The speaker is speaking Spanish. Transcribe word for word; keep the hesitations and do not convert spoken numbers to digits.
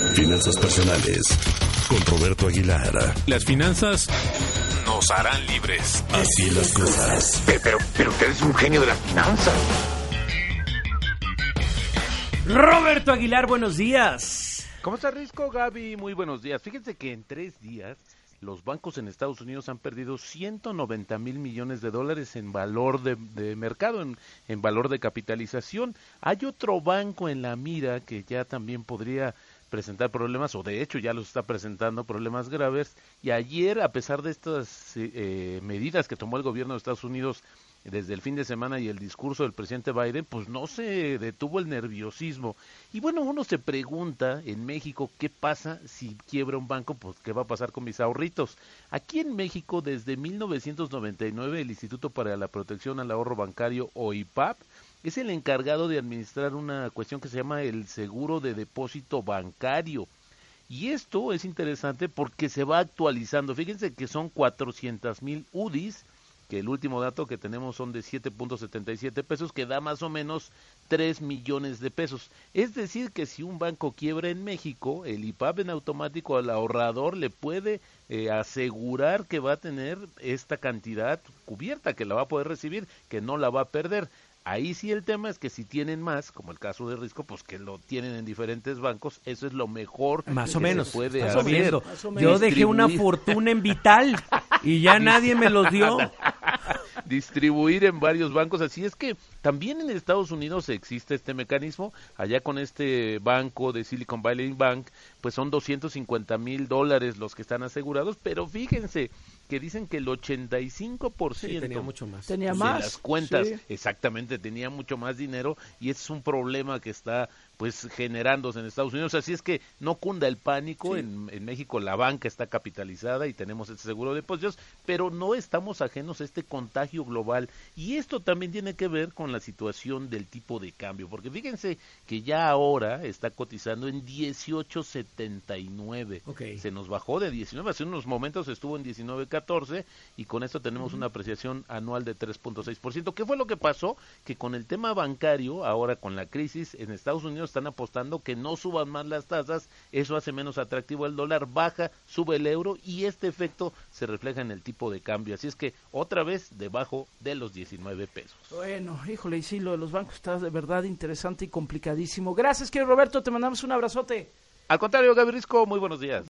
Finanzas personales con Roberto Aguilar. Las finanzas nos harán libres. Así las cosas. Pero, pero, pero usted es un genio de las finanzas. Roberto Aguilar, buenos días. ¿Cómo está, Risco? Gaby, muy buenos días. Fíjense que en tres días los bancos en Estados Unidos han perdido ciento noventa mil millones de dólares en valor de, de mercado, en, en valor de capitalización. Hay otro banco en la mira que ya también podría presentar problemas, o de hecho ya los está presentando problemas graves, y ayer, a pesar de estas eh, medidas que tomó el gobierno de Estados Unidos desde el fin de semana y el discurso del presidente Biden, pues no se detuvo el nerviosismo. Y bueno, uno se pregunta en México, ¿qué pasa si quiebra un banco? Pues ¿qué va a pasar con mis ahorritos? Aquí en México, desde mil novecientos noventa y nueve, el Instituto para la Protección al Ahorro Bancario, o I P A B, es el encargado de administrar una cuestión que se llama el seguro de depósito bancario. Y esto es interesante porque se va actualizando. Fíjense que son cuatrocientos mil U D Is, que el último dato que tenemos son de siete punto setenta y siete pesos, que da más o menos tres millones de pesos. Es decir, que si un banco quiebra en México, el I P A B en automático al ahorrador le puede eh, asegurar que va a tener esta cantidad cubierta, que la va a poder recibir, que no la va a perder. Ahí sí el tema es que si tienen más, como el caso de Risco, pues que lo tienen en diferentes bancos, eso es lo mejor más que o menos, se puede más hacer. o menos. Yo dejé una fortuna en Vital y ya nadie me los dio. Distribuir en varios bancos, así es que también en Estados Unidos existe este mecanismo. Allá con este banco de Silicon Valley Bank, pues son doscientos cincuenta mil dólares los que están asegurados, pero fíjense que dicen que el ochenta y cinco por ciento sí, tenía mucho más. Tenía de más. las cuentas, Sí. exactamente, tenía mucho más dinero, y ese es un problema que está pues generándose en Estados Unidos. Así es que no cunda el pánico. Sí. en, en México la banca está capitalizada y tenemos este seguro de depósitos, pero no estamos ajenos a este contagio global, y esto también tiene que ver con la situación del tipo de cambio, porque fíjense que ya ahora está cotizando en dieciocho setenta y nueve. Okay. Se nos bajó de diecinueve, hace unos momentos estuvo en diecinueve catorce, y con esto tenemos uh-huh. una apreciación anual de tres punto seis por ciento. ¿Qué fue lo que pasó? Que con el tema bancario, ahora con la crisis en Estados Unidos, están apostando que no suban más las tasas, eso hace menos atractivo el dólar, baja, sube el euro, y este efecto se refleja en el tipo de cambio. Así es que otra vez debajo de los diecinueve pesos. Bueno, híjole, y sí, lo de los bancos está de verdad interesante y complicadísimo. Gracias, querido Roberto, te mandamos un abrazote. Al contrario, Gaby Risco, muy buenos días.